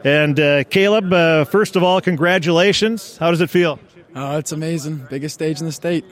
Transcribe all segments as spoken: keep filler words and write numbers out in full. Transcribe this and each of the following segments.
And uh, Caleb, uh, first of all, congratulations. How does it feel? Oh, it's amazing. Biggest stage in the state.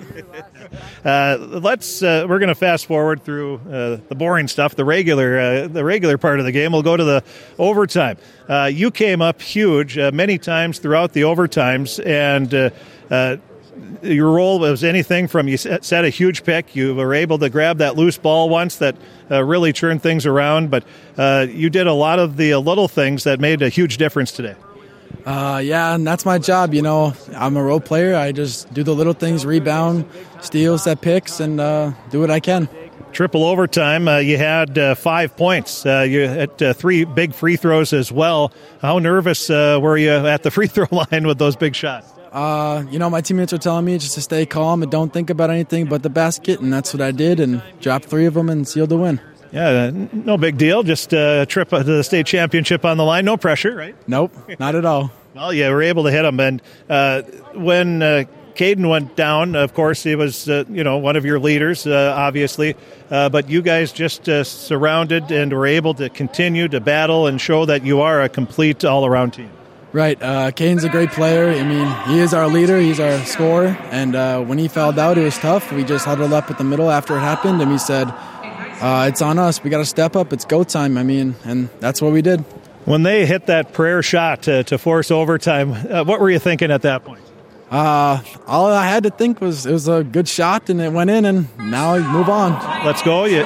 uh, let's. Uh, we're going to fast forward through uh, the boring stuff, the regular, uh, the regular part of the game. We'll go to the overtime. Uh, you came up huge uh, many times throughout the overtimes, and uh, uh, your role was anything from you set a huge pick. You were able to grab that loose ball once that uh, really turned things around, but uh, you did a lot of the uh, little things that made a huge difference today. Uh, yeah, and that's my job, you know. I'm a role player. I just do the little things, rebound, steal, set picks, and uh, do what I can. Triple overtime, uh, you had uh, five points. Uh, you had uh, three big free throws as well. How nervous uh, were you at the free throw line with those big shots? Uh, you know, my teammates are telling me just to stay calm and don't think about anything but the basket, and that's what I did, and dropped three of them and sealed the win. Yeah, no big deal. Just a trip to the state championship on the line. No pressure, right? Nope, not at all. Well, yeah, we were able to hit them. And uh, when uh, Caden went down, of course, he was, uh, you know, one of your leaders, uh, obviously. Uh, but you guys just uh, surrounded and were able to continue to battle and show that you are a complete all-around team. Right. Uh, Caden's a great player. I mean, he is our leader. He's our scorer. And uh, when he fouled out, it was tough. We just huddled up at the middle after it happened, and we said, Uh, it's on us. We got to step up. It's go time. I mean, and that's what we did. When they hit that prayer shot to, to force overtime, uh, what were you thinking at that point? Uh, all I had to think was it was a good shot, and it went in, and now we move on. Let's go. You, you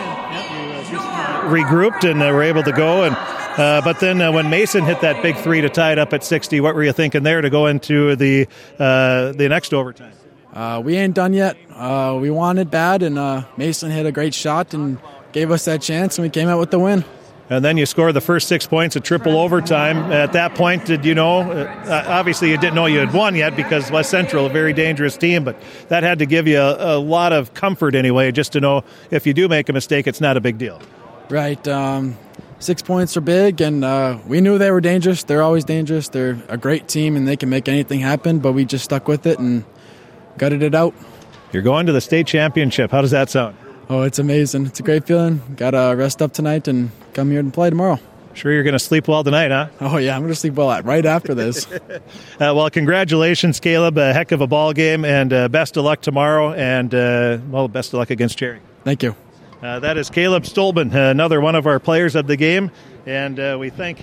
uh, regrouped and uh, were able to go. And uh, but then uh, when Mason hit that big three to tie it up at sixty, what were you thinking there to go into the uh, the next overtime? Uh, we ain't done yet. Uh, we wanted bad, and uh, Mason hit a great shot and gave us that chance, and we came out with the win. And then you scored the first six points at triple overtime. At that point, did you know, uh, obviously you didn't know you had won yet because West Central, a very dangerous team, but that had to give you a, a lot of comfort anyway, just to know if you do make a mistake, it's not a big deal. Right. Um, six points are big, and uh, we knew they were dangerous. They're always dangerous. They're a great team, and they can make anything happen, but we just stuck with it and gutted it out. You're going to the state championship. How does that sound? Oh, it's amazing. It's a great feeling. Got to rest up tonight and come here and play tomorrow. Sure you're going to sleep well tonight, huh? Oh, yeah, I'm going to sleep well right after this. uh, well, congratulations, Caleb. A heck of a ball game, and uh, best of luck tomorrow, and, uh, well, best of luck against Cherry. Thank you. Uh, that is Caleb Stolben, uh, another one of our players of the game, and uh, we thank him.